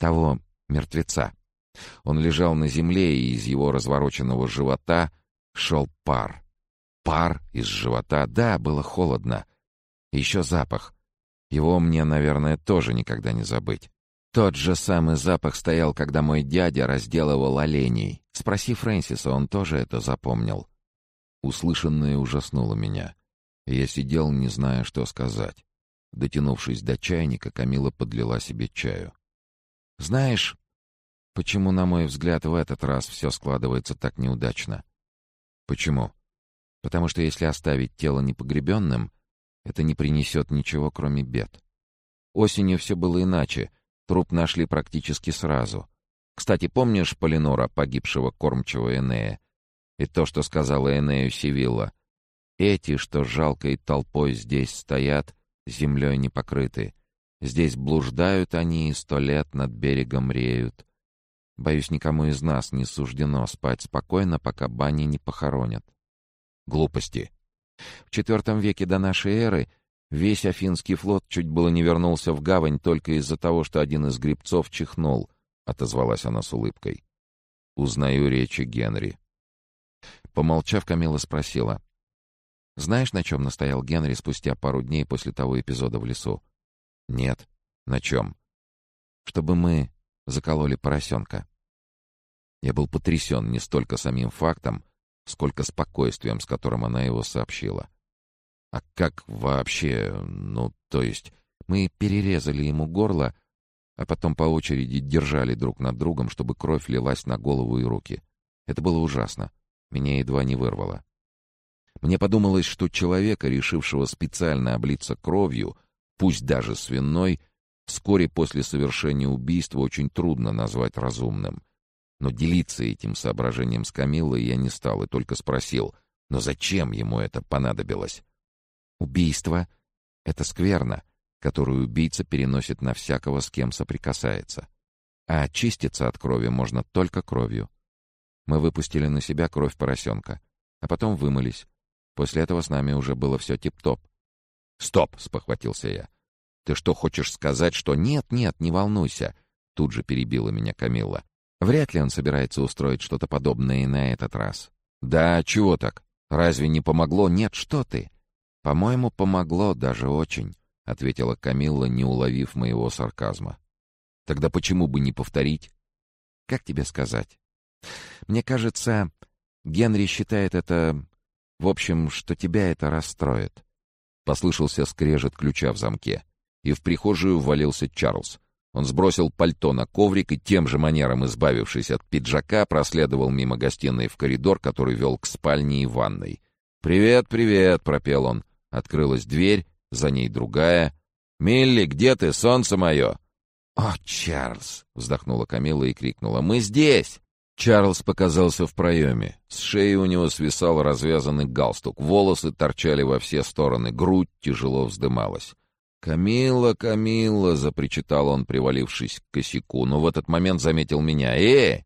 того мертвеца. Он лежал на земле, и из его развороченного живота шел пар. Пар из живота, да, было холодно. И еще запах. Его мне, наверное, тоже никогда не забыть. Тот же самый запах стоял, когда мой дядя разделывал оленей. Спроси Фрэнсиса, он тоже это запомнил. Услышанное ужаснуло меня. И я сидел, не зная, что сказать. Дотянувшись до чайника, Камила подлила себе чаю. «Знаешь, почему, на мой взгляд, в этот раз все складывается так неудачно?» «Почему?» «Потому что если оставить тело непогребенным, это не принесет ничего, кроме бед. Осенью все было иначе. Труп нашли практически сразу. Кстати, помнишь Полинора, погибшего кормчего Энея? И то, что сказала Энею Сивилла? Эти, что жалкой толпой здесь стоят, землей не покрыты. Здесь блуждают они и 100 лет над берегом реют. Боюсь, никому из нас не суждено спать спокойно, пока бани не похоронят». Глупости. В IV веке до нашей эры весь Афинский флот чуть было не вернулся в гавань только из-за того, что один из гребцов чихнул, — отозвалась она с улыбкой. «Узнаю речи Генри». Помолчав, Камила спросила: «Знаешь, на чем настоял Генри спустя пару дней после того эпизода в лесу?» «Нет. На чем?» «Чтобы мы закололи поросенка». Я был потрясен не столько самим фактом, сколько спокойствием, с которым она его сообщила. «А как вообще... то есть мы перерезали ему горло, а потом по очереди держали друг над другом, чтобы кровь лилась на голову и руки. Это было ужасно. Меня едва не вырвало. Мне подумалось, что человека, решившего специально облиться кровью, пусть даже свиной, вскоре после совершения убийства очень трудно назвать разумным. Но делиться этим соображением с Камиллой я не стал и только спросил: но зачем ему это понадобилось? «Убийство — это скверна, которую убийца переносит на всякого, с кем соприкасается. А очиститься от крови можно только кровью. Мы выпустили на себя кровь поросенка, а потом вымылись. После этого с нами уже было все тип-топ». «Стоп!» — спохватился я. «Ты что, хочешь сказать, что...» «Нет, не волнуйся!» — тут же перебила меня Камилла. «Вряд ли он собирается устроить что-то подобное и на этот раз». «Да, чего так? Разве не помогло?» «Нет, что ты!» «По-моему, помогло даже очень», — ответила Камилла, не уловив моего сарказма. «Тогда почему бы не повторить?» «Как тебе сказать? Мне кажется, Генри считает это... В общем, что тебя это расстроит». Послышался скрежет ключа в замке, и в прихожую ввалился Чарльз. Он сбросил пальто на коврик и, тем же манером избавившись от пиджака, проследовал мимо гостиной в коридор, который вел к спальне и ванной. «Привет, привет!» — пропел он. Открылась дверь, за ней другая. «Милли, где ты, солнце мое?» «О, Чарльз!» — вздохнула Камилла и крикнула: «Мы здесь!» Чарльз показался в проеме. С шеи у него свисал развязанный галстук, волосы торчали во все стороны, грудь тяжело вздымалась. «Камилла, Камилла!» — запричитал он, привалившись к косяку, но в этот момент заметил меня.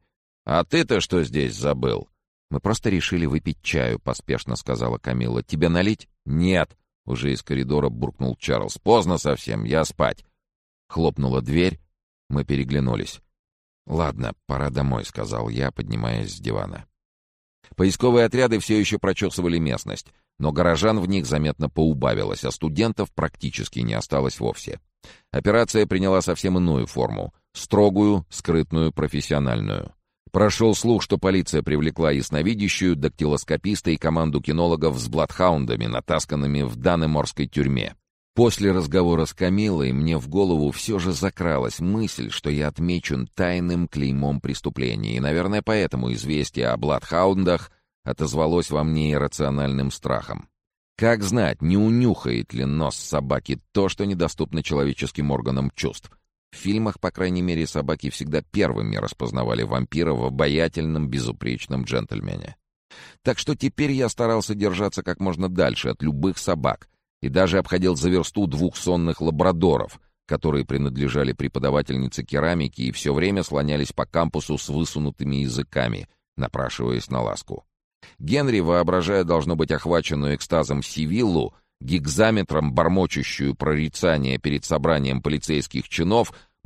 А ты-то что здесь забыл?» «Мы просто решили выпить чаю», — поспешно сказала Камилла. «Тебе налить?» «Нет!» — уже из коридора буркнул Чарльз. «Поздно совсем, я спать!» Хлопнула дверь, мы переглянулись. «Ладно, пора домой», — сказал я, поднимаясь с дивана. Поисковые отряды все еще прочесывали местность, но горожан в них заметно поубавилось, а студентов практически не осталось вовсе. Операция приняла совсем иную форму — строгую, скрытную, профессиональную. Прошел слух, что полиция привлекла ясновидящую, дактилоскописта и команду кинологов с бладхаундами, натасканными в Даннеморской тюрьме. После разговора с Камиллой мне в голову все же закралась мысль, что я отмечен тайным клеймом преступления, и, наверное, поэтому известие о бладхаундах отозвалось во мне иррациональным страхом. Как знать, не унюхает ли нос собаки то, что недоступно человеческим органам чувств? В фильмах, по крайней мере, собаки всегда первыми распознавали вампира в обаятельном, безупречном джентльмене. Так что теперь я старался держаться как можно дальше от любых собак и даже обходил за версту 2 сонных лабрадоров, которые принадлежали преподавательнице керамики и все время слонялись по кампусу с высунутыми языками, напрашиваясь на ласку. Генри, воображая, должно быть, охваченную экстазом Сивиллу, гигзаметром бормочущую прорицание перед собранием полицейских чинов,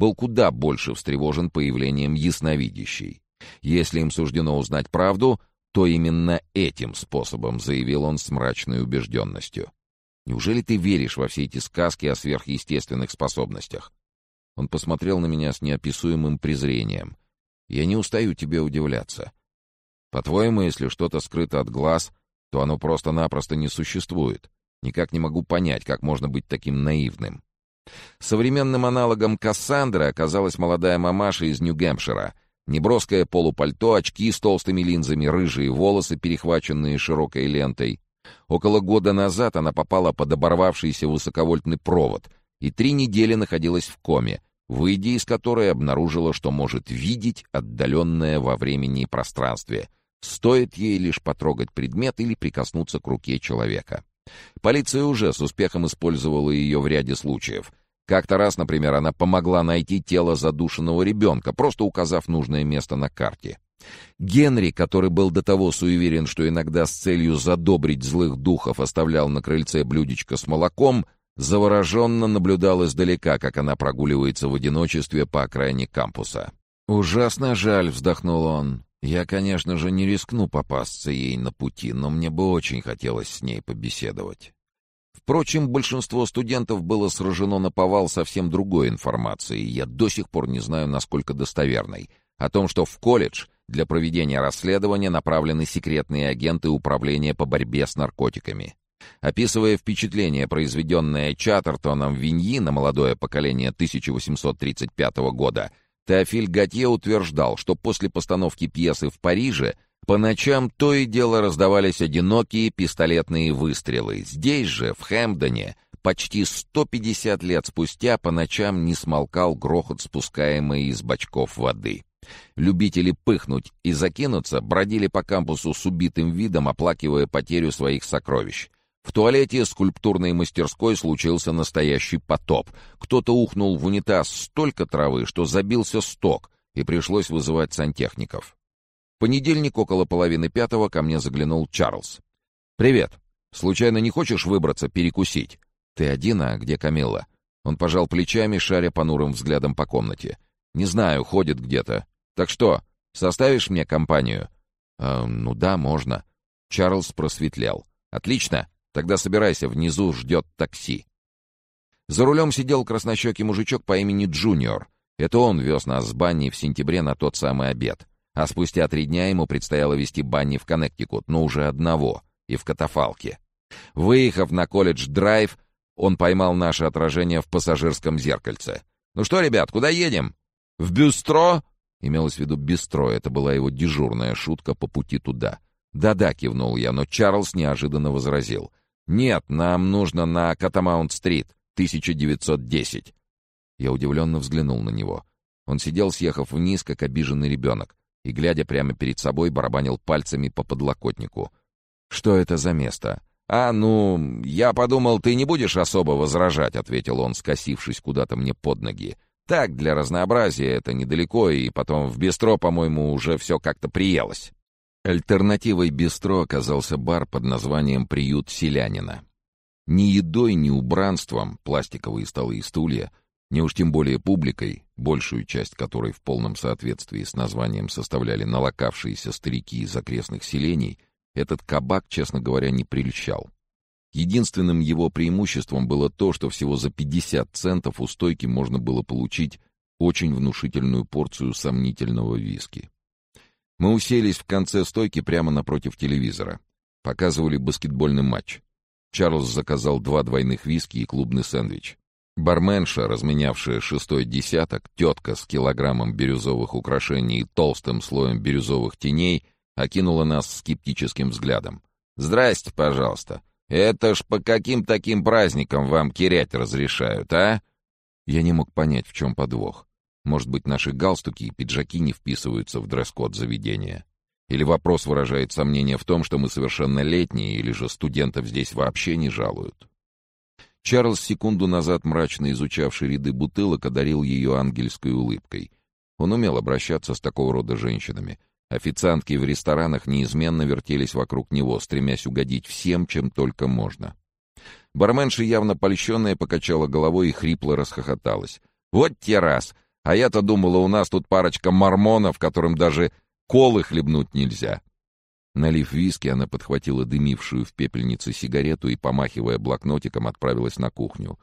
был куда больше встревожен появлением ясновидящей. Если им суждено узнать правду, то именно этим способом, заявил он с мрачной убежденностью. Неужели ты веришь во все эти сказки о сверхъестественных способностях? Он посмотрел на меня с неописуемым презрением. Я не устаю тебе удивляться. По-твоему, если что-то скрыто от глаз, то оно просто-напросто не существует. Никак не могу понять, как можно быть таким наивным. Современным аналогом Кассандры оказалась молодая мамаша из Нью-Гэмпшира. Неброское полупальто, очки с толстыми линзами, рыжие волосы, перехваченные широкой лентой. Около года назад она попала под оборвавшийся высоковольтный провод и 3 недели находилась в коме, выйдя из которой обнаружила, что может видеть отдаленное во времени и пространстве. Стоит ей лишь потрогать предмет или прикоснуться к руке человека. Полиция уже с успехом использовала ее в ряде случаев. Как-то раз, например, она помогла найти тело задушенного ребенка, просто указав нужное место на карте. Генри, который был до того суеверен, что иногда с целью задобрить злых духов оставлял на крыльце блюдечко с молоком, завороженно наблюдал издалека, как она прогуливается в одиночестве по окраине кампуса. «Ужасно жаль», — вздохнул он. «Я, конечно же, не рискну попасться ей на пути, но мне бы очень хотелось с ней побеседовать». Впрочем, большинство студентов было сражено наповал совсем другой информацией, я до сих пор не знаю, насколько достоверной, о том, что в колледж для проведения расследования направлены секретные агенты Управления по борьбе с наркотиками. Описывая впечатление, произведенное Чаттертоном Виньи на молодое поколение 1835 года, Теофиль Готье утверждал, что после постановки пьесы в Париже по ночам то и дело раздавались одинокие пистолетные выстрелы. Здесь же, в Хэмпдоне, почти 150 лет спустя по ночам не смолкал грохот, спускаемый из бачков воды. Любители пыхнуть и закинуться бродили по кампусу с убитым видом, оплакивая потерю своих сокровищ. В туалете скульптурной мастерской случился настоящий потоп. Кто-то ухнул в унитаз столько травы, что забился сток, и пришлось вызывать сантехников. В понедельник около 4:30 ко мне заглянул Чарльз. «Привет. Случайно не хочешь выбраться перекусить?» «Ты один, а где Камилла?» Он пожал плечами, шаря понурым взглядом по комнате. «Не знаю, ходит где-то. Так что, составишь мне компанию?» «Ну да, можно». Чарльз просветлел. «Отлично. Тогда собирайся, внизу ждет такси». За рулем сидел краснощекий мужичок по имени Джуниор. Это он вез нас с Банни в сентябре на тот самый обед. А спустя 3 дня ему предстояло везти Банни в Коннектикут, но уже одного, и в катафалке. Выехав на колледж-драйв, он поймал наше отражение в пассажирском зеркальце. «Ну что, ребят, куда едем?» «В бистро?» Имелось в виду бистро, это была его дежурная шутка по пути туда. «Да-да», — кивнул я, но Чарльз неожиданно возразил. «Нет, нам нужно на Катамаунт-стрит, 1910». Я удивленно взглянул на него. Он сидел, съехав вниз, как обиженный ребенок, и, глядя прямо перед собой, барабанил пальцами по подлокотнику. «Что это за место?» Я подумал, ты не будешь особо возражать», — ответил он, скосившись куда-то мне под ноги. «Так, для разнообразия, это недалеко, и потом в бистро, по-моему, уже все как-то приелось». Альтернативой бистро оказался бар под названием «Приют селянина». Ни едой, ни убранством, пластиковые столы и стулья, ни уж тем более публикой, большую часть которой в полном соответствии с названием составляли налокавшиеся старики из окрестных селений, этот кабак, честно говоря, не прельщал. Единственным его преимуществом было то, что всего за 50 центов у стойки можно было получить очень внушительную порцию сомнительного виски. Мы уселись в конце стойки прямо напротив телевизора. Показывали баскетбольный матч. Чарльз заказал 2 двойных виски и клубный сэндвич. Барменша, разменявшая 6-й десяток, тетка с килограммом бирюзовых украшений и толстым слоем бирюзовых теней, окинула нас скептическим взглядом. «Здрасте, пожалуйста. Это ж по каким таким праздникам вам кирять разрешают, а?» Я не мог понять, в чем подвох. Может быть, наши галстуки и пиджаки не вписываются в дресс-код заведения? Или вопрос выражает сомнение в том, что мы совершеннолетние, или же студентов здесь вообще не жалуют? Чарльз, секунду назад мрачно изучавший ряды бутылок, одарил ее ангельской улыбкой. Он умел обращаться с такого рода женщинами. Официантки в ресторанах неизменно вертелись вокруг него, стремясь угодить всем, чем только можно. Барменша, явно польщенная, покачала головой и хрипло расхохоталась. «Вот те раз! А я-то думала, у нас тут парочка мормонов, которым даже колы хлебнуть нельзя». Налив виски, она подхватила дымившую в пепельнице сигарету и, помахивая блокнотиком, отправилась на кухню.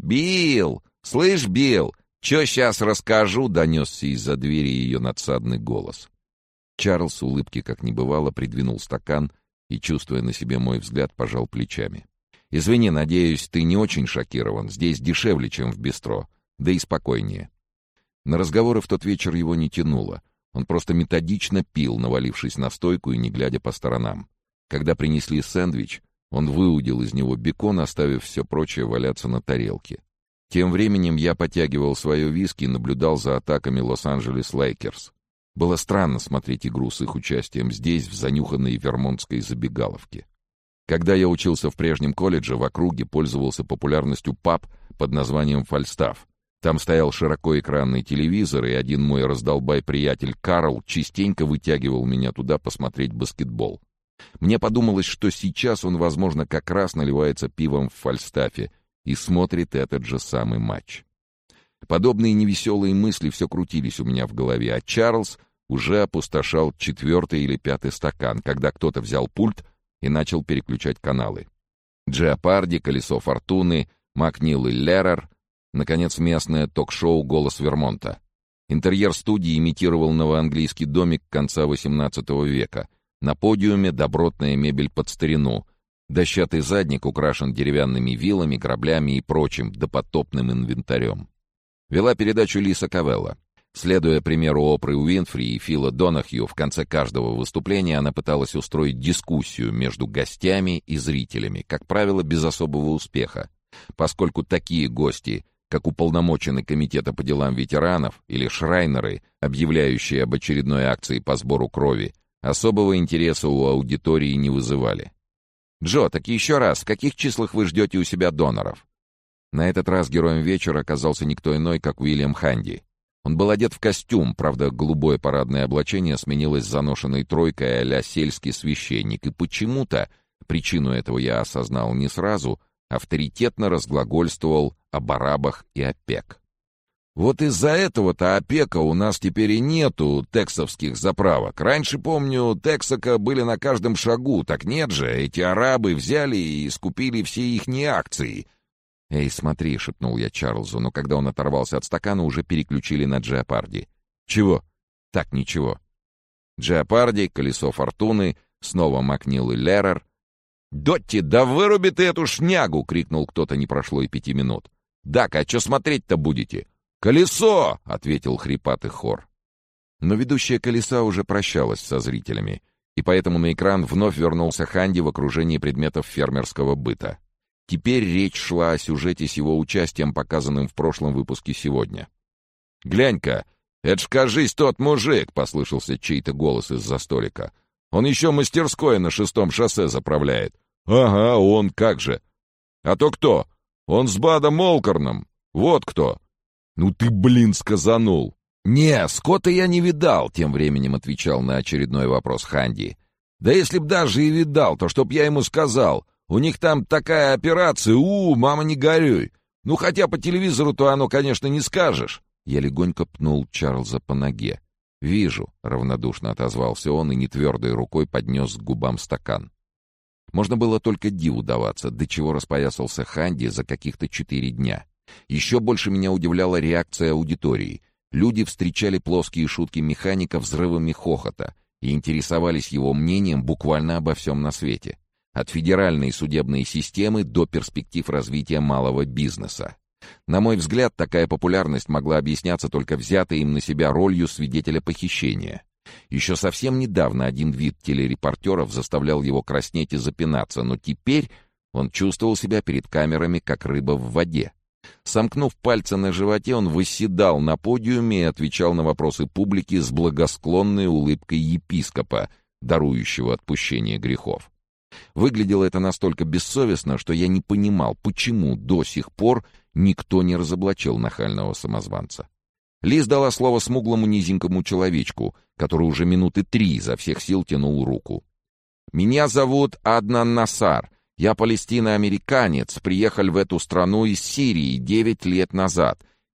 «Билл! Слышь, Билл, чё сейчас расскажу?» — донесся из-за двери ее надсадный голос. Чарльз, улыбки как не бывало, придвинул стакан и, чувствуя на себе мой взгляд, пожал плечами. «Извини, надеюсь, ты не очень шокирован. Здесь дешевле, чем в бистро. Да и спокойнее». На разговоры в тот вечер его не тянуло. Он просто методично пил, навалившись на стойку и не глядя по сторонам. Когда принесли сэндвич, он выудил из него бекон, оставив все прочее валяться на тарелке. Тем временем я потягивал свое виски и наблюдал за атаками Лос-Анджелес Лейкерс. Было странно смотреть игру с их участием здесь, в занюханной вермонтской забегаловке. Когда я учился в прежнем колледже, в округе пользовался популярностью паб под названием «Фальстаф». Там стоял широкоэкранный телевизор, и один мой раздолбай-приятель Карл частенько вытягивал меня туда посмотреть баскетбол. Мне подумалось, что сейчас он, возможно, как раз наливается пивом в Фальстафе и смотрит этот же самый матч. Подобные невеселые мысли все крутились у меня в голове, а Чарльз уже опустошал 4-й или 5-й стакан, когда кто-то взял пульт и начал переключать каналы. Джеопарди, «Колесо фортуны», Макнил и Леррер, наконец, местное ток-шоу «Голос Вермонта». Интерьер студии имитировал новоанглийский домик конца XVIII века. На подиуме добротная мебель под старину. Дощатый задник украшен деревянными вилами, граблями и прочим допотопным инвентарем. Вела передачу Лиса Кавелла. Следуя примеру Опры Уинфри и Фила Донахью, в конце каждого выступления она пыталась устроить дискуссию между гостями и зрителями, как правило, без особого успеха, поскольку такие гости, как уполномоченный комитета по делам ветеранов или шрайнеры, объявляющие об очередной акции по сбору крови, особого интереса у аудитории не вызывали. «Джо, так еще раз, в каких числах вы ждете у себя доноров?» На этот раз героем вечера оказался никто иной, как Уильям Ханди. Он был одет в костюм, правда, голубое парадное облачение сменилось заношенной тройкой а-ля сельский священник, и почему-то, причину этого я осознал не сразу, авторитетно разглагольствовал о барабах и ОПЕК. «Вот из-за этого-то ОПЕКа у нас теперь и нету тексовских заправок. Раньше, помню, тексака были на каждом шагу, так нет же, эти арабы взяли и скупили все ихние акции». «Эй, смотри», — шепнул я Чарльзу, но когда он оторвался от стакана, уже переключили на Джеопарди. «Чего?» «Так, ничего». Джеопарди, «Колесо фортуны», снова Макнил и Леррер. «Дотти, да выруби ты эту шнягу!» — крикнул кто-то, не прошло и 5 минут. «Дак, а что смотреть-то будете?» «Колесо!» — ответил хрипатый хор. Но ведущая «Колеса» уже прощалась со зрителями, и поэтому на экран вновь вернулся Ханди в окружении предметов фермерского быта. Теперь речь шла о сюжете с его участием, показанным в прошлом выпуске сегодня. «Глянь-ка, это ж, кажись, тот мужик!» — послышался чей-то голос из-за столика. «Он еще мастерское на 6-м шоссе заправляет». «Ага, он как же!» «А то кто? Он с Бадом Олкорном. Вот кто!» «Ну ты, блин, сказанул!» «Не, Скотта я не видал», — тем временем отвечал на очередной вопрос Ханди. «Да если б даже и видал, то чтоб я ему сказал. У них там такая операция, мама, не горюй. Ну, хотя по телевизору-то оно, конечно, не скажешь». Я легонько пнул Чарльза по ноге. «Вижу», — равнодушно отозвался он и нетвердой рукой поднес к губам стакан. Можно было только диву даваться, до чего распоясался Ханди за каких-то 4 дня. Еще больше меня удивляла реакция аудитории. Люди встречали плоские шутки механика взрывами хохота и интересовались его мнением буквально обо всем на свете. От федеральной судебной системы до перспектив развития малого бизнеса. На мой взгляд, такая популярность могла объясняться только взятой им на себя ролью свидетеля похищения. Еще совсем недавно один вид телерепортеров заставлял его краснеть и запинаться, но теперь он чувствовал себя перед камерами, как рыба в воде. Сомкнув пальцы на животе, он восседал на подиуме и отвечал на вопросы публики с благосклонной улыбкой епископа, дарующего отпущение грехов. Выглядело это настолько бессовестно, что я не понимал, почему до сих пор никто не разоблачил нахального самозванца. Лиз дала слово смуглому низенькому человечку, который уже минуты 3 изо всех сил тянул руку. «Меня зовут Аднан Насар. Я палестино-американец, приехал в эту страну из Сирии 9 лет назад.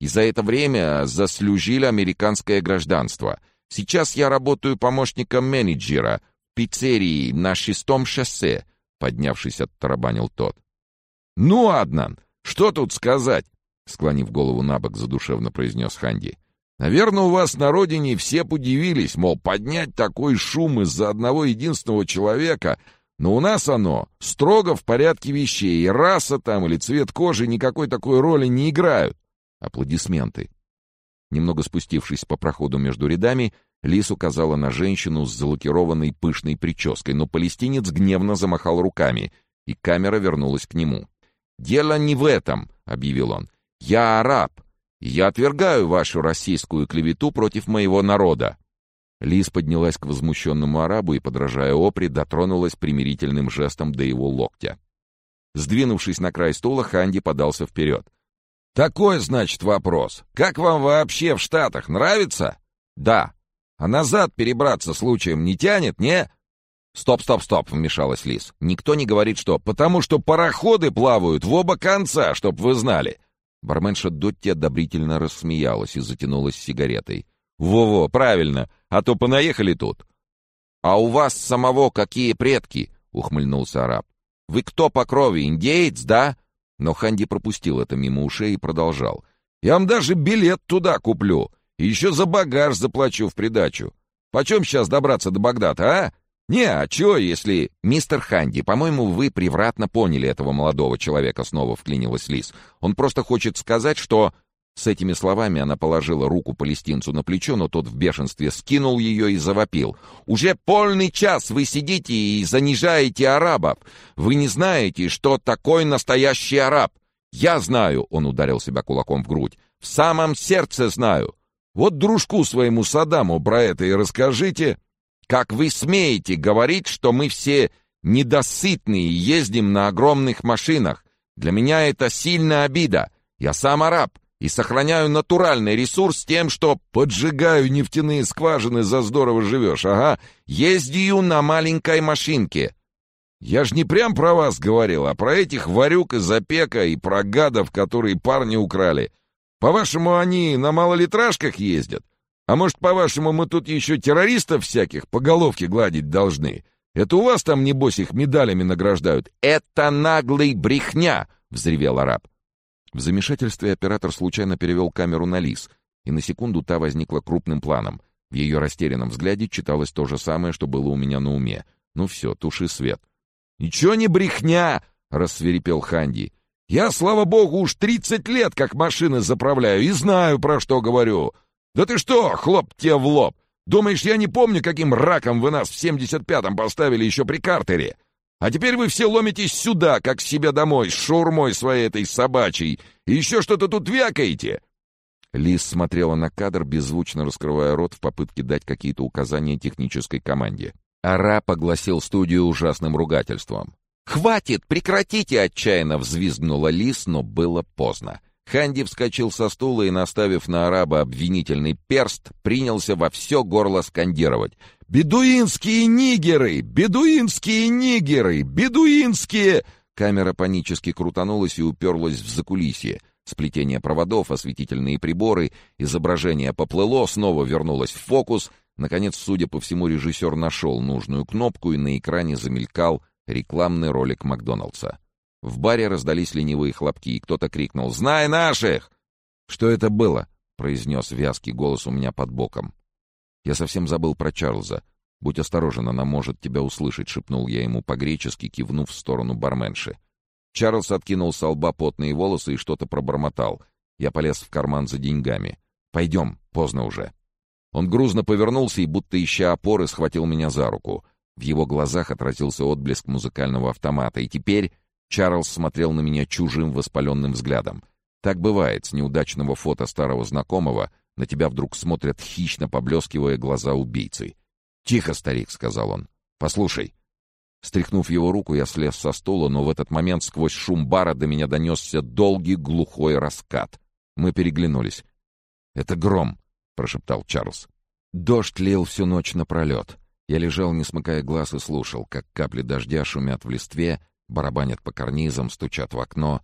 и за это время заслужил американское гражданство. Сейчас я работаю помощником менеджера в пиццерии на 6-м шоссе», — поднявшись, оттарабанил тот. «Ну, Аднан, что тут сказать?» — склонив голову набок, задушевно произнес Ханди. «Наверное, у вас на родине все подивились, мол, поднять такой шум из-за одного единственного человека, но у нас оно строго в порядке вещей, и раса там или цвет кожи никакой такой роли не играют». Аплодисменты. Немного спустившись по проходу между рядами, Лис указала на женщину с залакированной пышной прической, но палестинец гневно замахал руками, и камера вернулась к нему. «Дело не в этом», — объявил он. «Я араб. Я отвергаю вашу российскую клевету против моего народа». Лиз поднялась к возмущенному арабу и, подражая Опре, дотронулась примирительным жестом до его локтя. Сдвинувшись на край стула, Ханди подался вперед. «Такой, значит, вопрос. Как вам вообще в Штатах? Нравится?» «Да. А назад перебраться случаем не тянет, не?» «Стоп, вмешалась Лиз. «Никто не говорит, что... Потому что пароходы плавают в оба конца, чтоб вы знали». Барменша Дотти одобрительно рассмеялась и затянулась сигаретой. «Во-во, правильно, а то понаехали тут». «А у вас самого какие предки?» — ухмыльнулся араб. «Вы кто по крови, индеец, да?» Но Ханди пропустил это мимо ушей и продолжал. «Я вам даже билет туда куплю, и еще за багаж заплачу в придачу. Почем сейчас добраться до Багдада, а? Не, а чё, если...» «Мистер Ханди, по-моему, вы превратно поняли этого молодого человека», — снова вклинилась Лиз. «Он просто хочет сказать, что...» С этими словами она положила руку палестинцу на плечо, но тот в бешенстве скинул ее и завопил. «Уже полный час вы сидите и занижаете арабов. Вы не знаете, что такое настоящий араб. Я знаю», — он ударил себя кулаком в грудь, «в самом сердце знаю. Вот дружку своему Саддаму про это и расскажите. Как вы смеете говорить, что мы все недосытные и ездим на огромных машинах? Для меня это сильная обида. Я сам араб и сохраняю натуральный ресурс тем, что поджигаю нефтяные скважины, за здорово живешь, ага, ездию на маленькой машинке». «Я ж не прям про вас говорил, а про этих ворюк из опека и про гадов, которые парни украли. По-вашему, они на малолитражках ездят? А может, по-вашему, мы тут еще террористов всяких по головке гладить должны? Это у вас там, небось, их медалями награждают?» «Это наглый брехня!» — взревел араб. В замешательстве оператор случайно перевел камеру на Лиз, и на секунду та возникла крупным планом. В ее растерянном взгляде читалось то же самое, что было у меня на уме. «Ну все, туши свет». «Ничего не брехня!» — рассвирепел Ханди. «Я, слава богу, уж 30 лет как машины заправляю и знаю, про что говорю. Да ты что, хлоп тебе в лоб! Думаешь, я не помню, каким раком вы нас в 75-м поставили еще при Картере? А теперь вы все ломитесь сюда, как к себе домой, с шаурмой своей этой собачьей, и еще что-то тут вякаете!» Лиз смотрела на кадр, беззвучно раскрывая рот в попытке дать какие-то указания технической команде. Араб огласил студию ужасным ругательством. «Хватит, прекратите!» — отчаянно взвизгнула Лиз, но было поздно. Ханди вскочил со стула и, наставив на араба обвинительный перст, принялся во все горло скандировать: «Бедуинские нигеры! Бедуинские нигеры! Бедуинские!» Камера панически крутанулась и уперлась в закулисье. Сплетение проводов, осветительные приборы, изображение поплыло, снова вернулось в фокус. Наконец, судя по всему, режиссер нашел нужную кнопку, и на экране замелькал рекламный ролик Макдоналдса. В баре раздались ленивые хлопки, и кто-то крикнул: «Знай наших!» «Что это было?» — произнес вязкий голос у меня под боком. «Я совсем забыл про Чарльза. Будь осторожен, она может тебя услышать», — шепнул я ему по-гречески, кивнув в сторону барменши. Чарльз откинул со лба потные волосы и что-то пробормотал. Я полез в карман за деньгами. «Пойдем, поздно уже». Он грузно повернулся и, будто ища опоры, схватил меня за руку. В его глазах отразился отблеск музыкального автомата, и теперь Чарльз смотрел на меня чужим воспаленным взглядом. Так бывает, с неудачного фото старого знакомого на тебя вдруг смотрят, хищно поблескивая глаза убийцы. «Тихо, старик», — сказал он. «Послушай». Стряхнув его руку, я слез со стула, но в этот момент сквозь шум бара до меня донесся долгий глухой раскат. Мы переглянулись. «Это гром», — прошептал Чарльз. Дождь лил всю ночь напролет. Я лежал, не смыкая глаз, и слушал, как капли дождя шумят в листве, барабанят по карнизам, стучат в окно.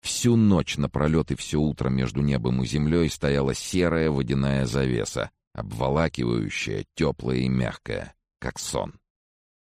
Всю ночь напролет и все утро между небом и землей стояла серая водяная завеса, обволакивающая, теплая и мягкая, как сон.